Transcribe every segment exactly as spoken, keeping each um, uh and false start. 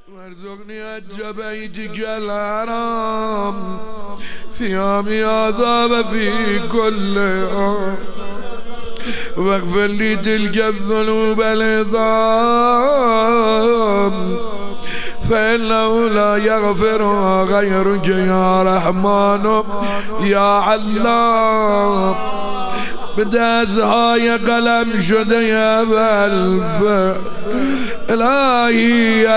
وارزقني الجبيت الحرام في يوم عذاب في كل يوم واغفر لي تلك الذنوب العظام فإنه لا يغفرها غيرك يا رحمن يا علام. بدازهای قلم شده یا بلف الهی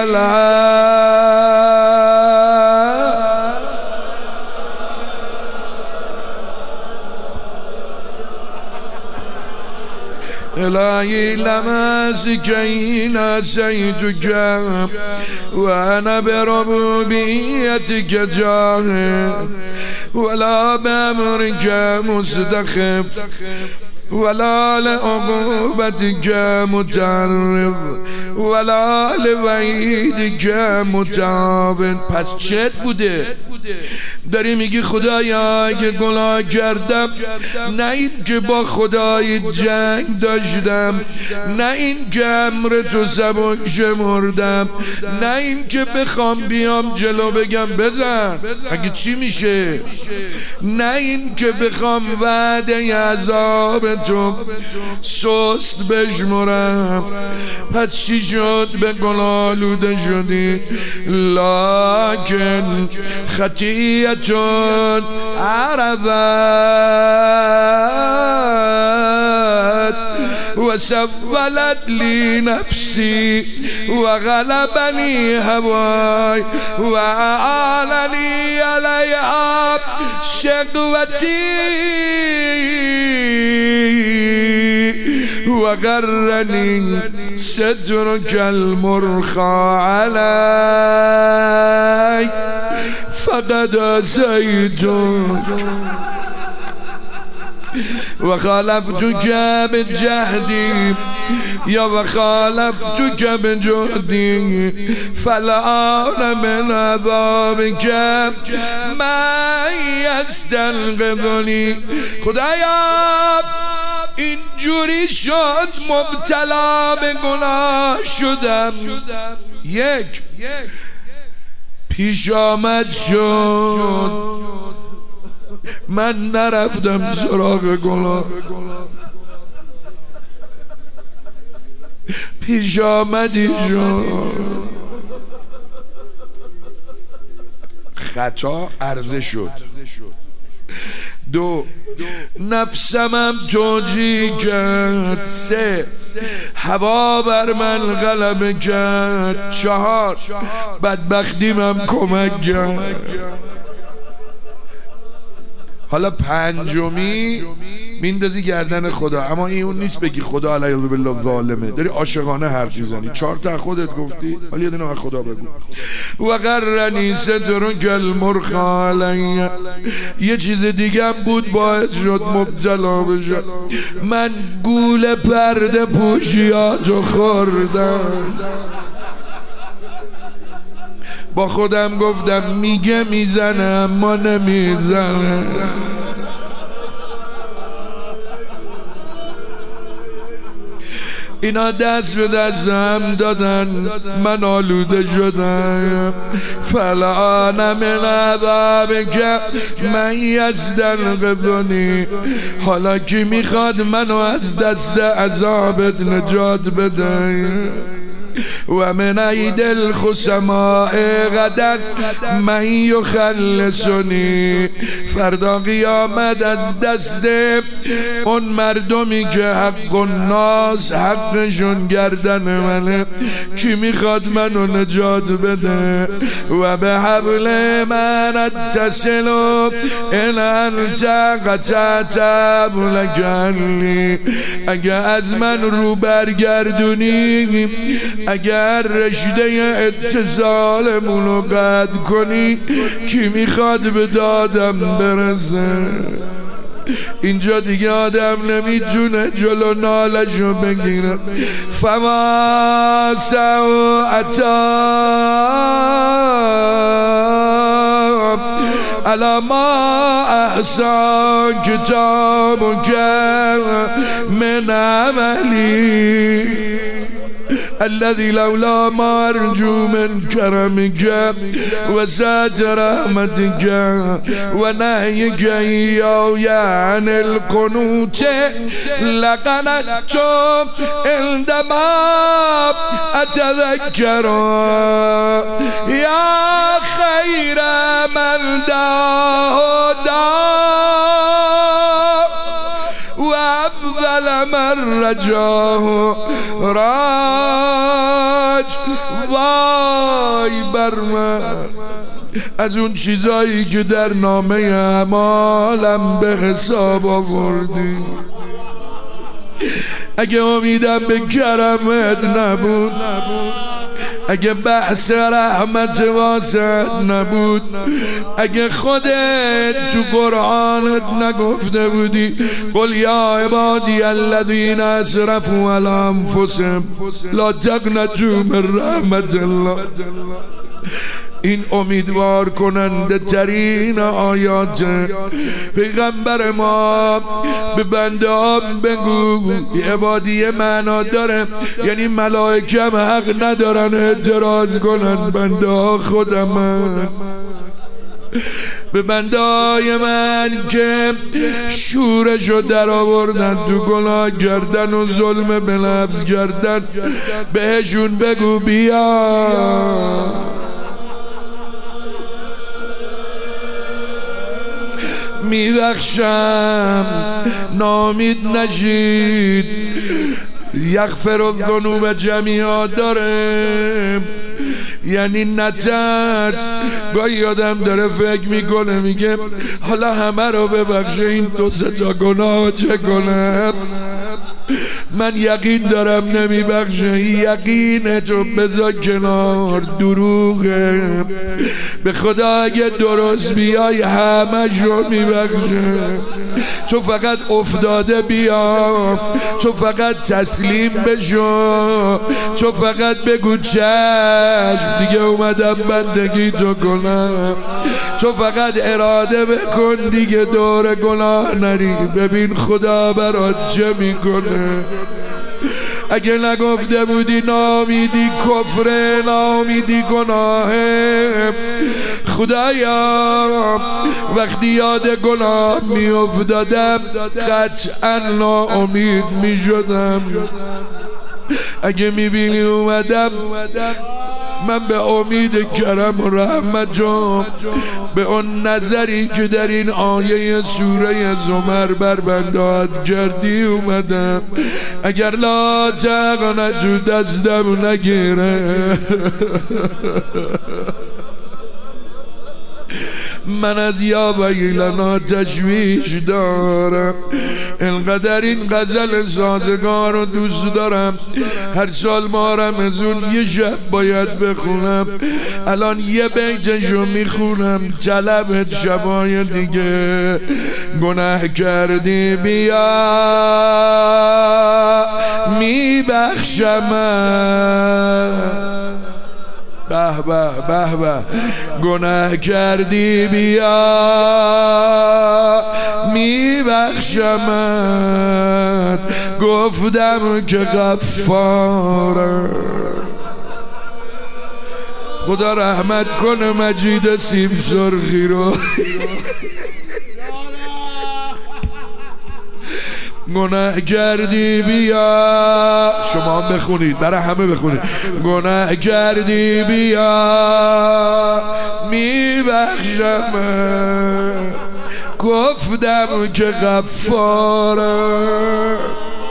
الهي لماسكين نسيتك وأنا بربوبيتك جاهد ولا بأمرك مستخف ولا لعقوبتك متعرض ولا لوعیدك متعاون. پس چت بوده؟ داری میگی خدایا اگه گناه کردم نه این که با خدای جنگ داشتم، نه این که امر تو سبک شمردم، نه این که بخوام بیام جلو بگم بزن اگه چی میشه، نه این که بخوام وعده عذاب تو سست بشمرم. پس چی شد به گناه آلوده شدی؟ لکن خطیئتون عرضت وسولت لی نفسی وغلبنی هوای وعاننی علیها شقوتی وغرني صدرك المرخى علي فقد أسيت وخالفتك بالجهد يا وخالفتك بجهدي فالآن من عذابك ما يستنقذني. خدایا اینجوری شد مبتلا به گناه شدم، یک پیش آمد شد من نرفتم سراغ گناه، پیش آمدی شد خطا عرضه شد. دو نفسمم توجیه کرد. سه هوا بر من غلبه کرد. چهار بدبختیمم کمک کرد. حالا پنجمی میندازی گردن خدا، اما این اون نیست بگی خدا علیه بالله ظالمه، داری عاشقانه حرف میزنی. چهار تا خودت گفتی، حالا یه دونه از خدا بگو. و غرنی صدرک المرخی علی. یه چیز دیگه هم بود باعث شد مبتلا بشم، من گول پرده پوشیاتو خوردم. با خودم گفتم میگه میزنه اما نمیزنه. اینا دست به دست هم دادن، من آلوده شدم. فالآن من عذابک من یستنقذنی. حالا کی میخواد منو از دست عذابت نجات بده؟ و من عید الخصماء غدا من یخلصنی. فردا قیامت از دست اون مردمی که حق الناس حقشون گردن منه، کی میخواد منو نجات بده؟ و به حبل من اتصل ان انت قطعت حبلک عنی. اگه از من رو برگردونی، اگر رشته اتصالمونو قطع کنی، کی میخواد به دادم برسه؟ اینجا دیگه آدم نمیتونه جلو نالشو بگیره. فما سوءتا على ما احسن کتابک من عملی. الذي لولا ما أرجو من كرمك وسعة رحمتك ونهيك إياي عن القنوت لقنطت عندما أتذكر يا خير من دعاه وأفضل من رجاه راج. وای بر من از اون چیزایی که در نامه اعمالم به حساب آوردی. اگه امیدم به کرمت نبود، اگه بحث رحمت واسط نبود، اگه خودت تو قرآنت نگفته بودی قل یا عبادی الذین اسرفوا علی انفسهم لا تقنطوا من رحمت الله. این امیدوار کننده ترین آیات. پیغمبر ما به بنده ها بگو عبادیه معنا داره، یعنی ملائکه هم حق ندارن اعتراض کنن، بنده ها خودم. به بنده های من که شورشو در آوردن، تو گناه کردن و ظلم به نفس کردن، بهشون بگو بیا میبخشم، نامید نشید. یغفر الذنوب جمیعا داره، یعنی نترس. گاهی آدم داره فکر میکنه میگه حالا همه رو ببخشه، این دو سه تا گناه چه کنم؟ من یقین دارم نمیبخشه. یقینتو بذار کنار، دروغه. به خدا اگه درست بیای همه شو میبخشه. تو فقط افتاده بیا، تو فقط تسلیم بشو، تو فقط بگو چشم دیگه اومدم بندگی تو کنم، تو فقط اراده بکن دیگه دور گناه نری. ببین خدا برات چه میکنه. اگه نگفته بودی نامیدی کفر، نامیدی گناهه. خدایا وقتی یاد گناه می افتادم قطعا ناامید می شدم. اگه می بینی اومدم من به امید کرم و رحمتم، به اون نظری که در این آیه سوره زمر بر بندات کردی اومدم. اگر لا تقنطوا دستم نگیره من از یا ویلنا تشویش دارم. اینقدر این غزل سازگار رو دوست دارم، هر سال ما رمضان یه شب باید بخونم. الان یه بیتشو میخونم، طلبت شبای دیگه. گناه کردی بیا میبخشم، به به به به. گناه کردی بیا میبخشمت، گفتم که غفارم. خدا رحمت کنه مجید سیب سرخی رو. گناه کردی بیا، شما هم بخونید، برای همه بخونید. گناه کردی بیا میبخشم، گفتم که غفارم.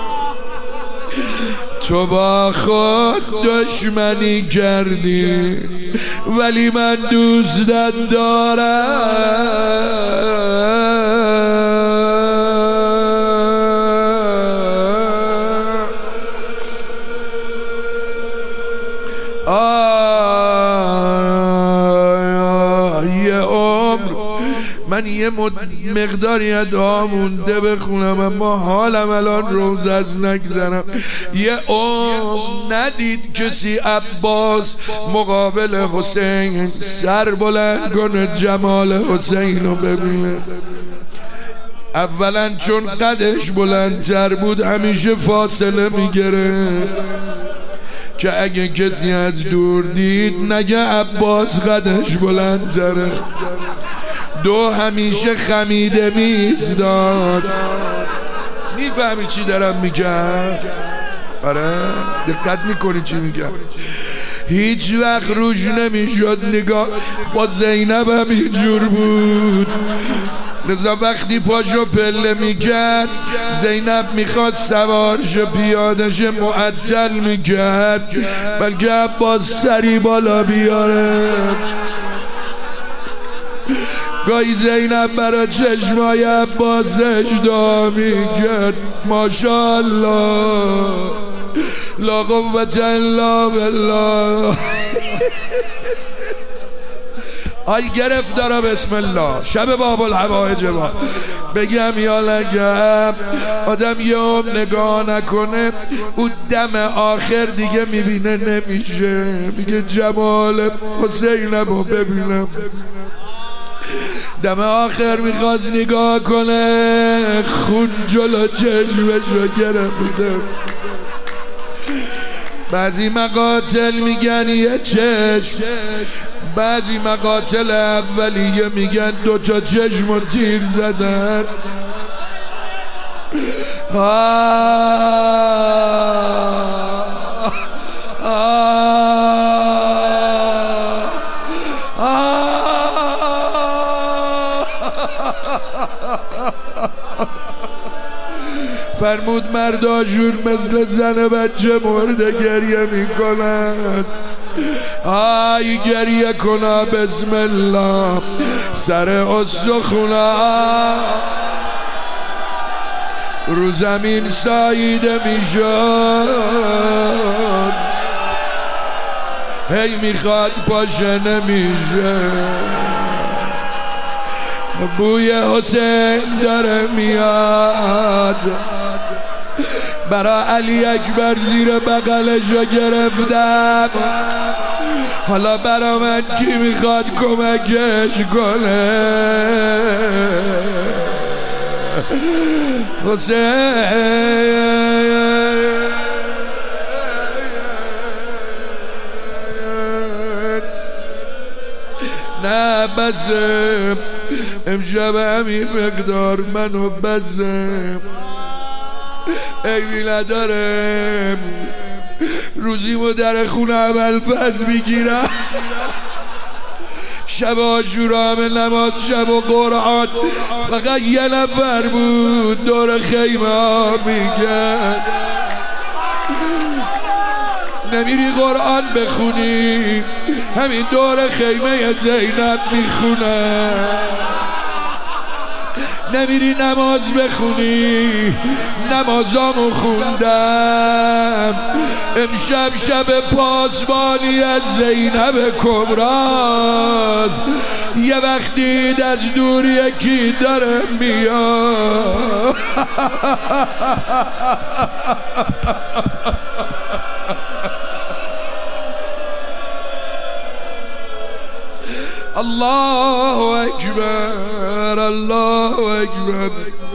تو با خود دشمنی کردی ولی من دوستت دارم. من یه مقداری دعا مونده بخونم، اما حالم الان روز از نگذرم. یه عمر ندید کسی عباس مقابل حسین سر بلند کنه جمال حسین رو ببینه. اولا چون قدش بلندتر بود همیشه فاصله میگیره. که اگه کسی از دور دید نگه عباس قدش بلندتره. دو همیشه خمیده میزداد. میفهمی چی دارم میگم؟ آره دقت میکنی چی میگم؟ هیچ وقت روش نمیشد نگاه. با زینب هم یه جور بود. لذا وقتی پاشو پله میکرد زینب میخواست سوارش پیادش معطل میکرد، بلکه عباس سری بالا بیاره. گاهی زینب برا چشمای عباسش دعا میکرد ماشاءالله لا قوة الا بالله. آی گرفتارا بسم الله. شب باب الحوائج با بگم یا لگم آدم یه هم نگاه نکنه او دم آخر دیگه میبینه نمیشه. میگه جمال حسینم رو ببینم. دم آخر میخواست نگاه کنه خون جلو چشمش رو گرفته. بعضی مقاتل میگن یه چشم، بعضی مقاتل اولیه میگن دو تا چشم و تیر زدن. فرمود مردا جور مثل زن بچه مرده گریه میکنن. آی گریه کنا بسم الله سر استخونا رو زمین ساییده میشد. هی میخواد پاشه نمیشه. بوی حسین داره میاد. برا علی اکبر زیر بغلشو گرفتم. حالا برا من کی میخواد کمکش کنه؟ حسین نه بسم امشب همین مقدار منو بسم. ایوی ندارم روزیمو در خونه ابوالفضل میگیرم. شب عاشورا همه نماز شب و قرآن فقط یه نفر بود دور خیمه ها میگرد. نمیری قرآن بخونی همین دور خیمه زینب میخونه. نمیری نماز بخونی نمازامو خوندم. امشب شب پاسبانی از زینب کبراست. یه وقتی از دور یکی داره میاد. الله اکبر الله اکبر.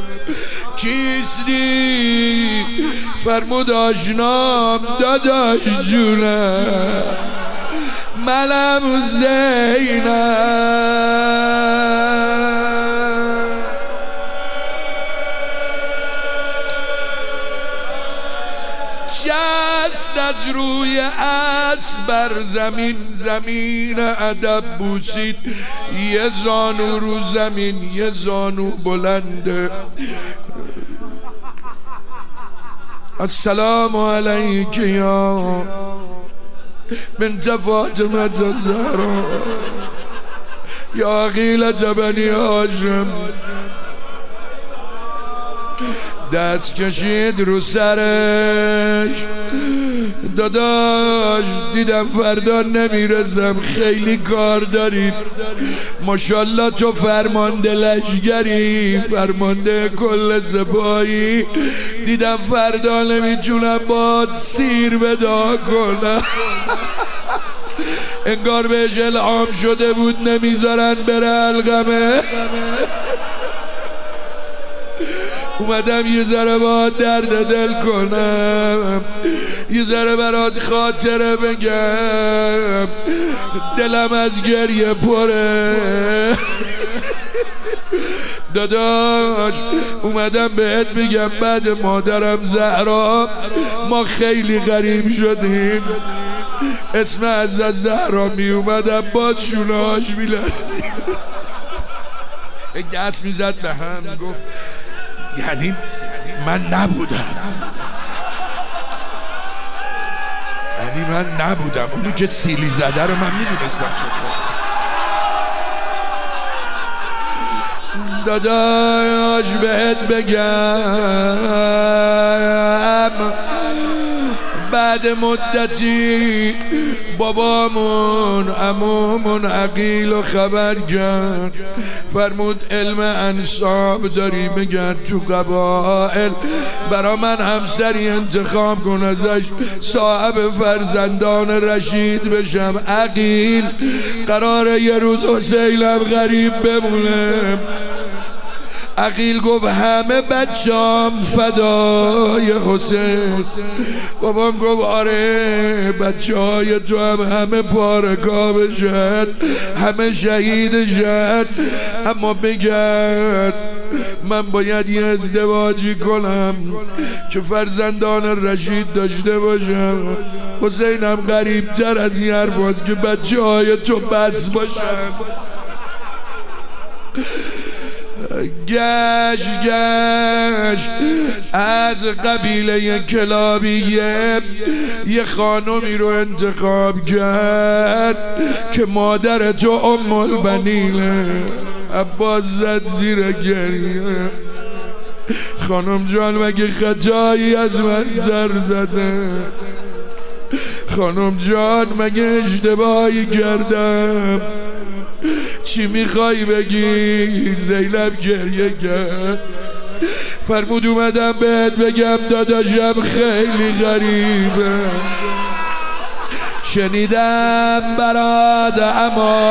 کیستی؟ فرمود آشنام داداش جونم منم زینب. جست از روی اسب بر زمین زمین ادب بوسید. یه زانو رو زمین یه زانو بلنده. السلام علیک یا بنت فاطمه الزهرا یا عقیلة بنی هاشم. دست کشید رو سرش. داداش دیدم فردا نمیرسم خیلی کار داریم. ماشاءالله تو فرمانده لشگری فرمانده کل سپاهی. دیدم فردا نمیتونم باد سیر ودا کنم. انگار بهش الهام شده بود نمیذارن بره القمه. اومدم یه ذره با درد دل کنم. یه ذره برات خاطره بگم، دلم از گریه پره. داداش اومدم بهت بگم بعد مادرم زهرا ما خیلی غریب شدیم. اسم از زهرا می اومدم باز شونهاش می لرزید. یک دست می زد به هم گفت یعنی من نبودم، یعنی من نبودم، اونی که سیلی زده رو من می دونستم چطور. داداش بهت بگم بعد مدتی بابامون عمومون عقیل و خبر کرد، فرمود علم انساب داری بگرد تو قبائل برا من همسری انتخاب کن ازش صاحب فرزندان رشید بشم. عقیل قراره یه روز حسینم غریب بمونه. عقیل گفت همه بچه‌ام فدای حسین. بابام گفت آره بچه‌های تو هم همه پارکا بشن، همه شهید شن، اما بگرد من باید یه ازدواجی کنم که فرزندان رشید داشته باشم. حسینم غریبتر از این حرف هست که بچه‌های تو بس باشن. گشت گشت از قبیله کلابیه یه خانمی رو انتخاب کرد که مادر تو ام البنینه. عباس زد زیر گریه. خانم جان مگه خطایی از من سر زده؟ خانم جان مگه اشتباهی کردم؟ چی میخوای بگی؟ زینب گریه کرد. فرمود اومدم بهت بگم داداشم خیلی غریبه. شنیدم برات اما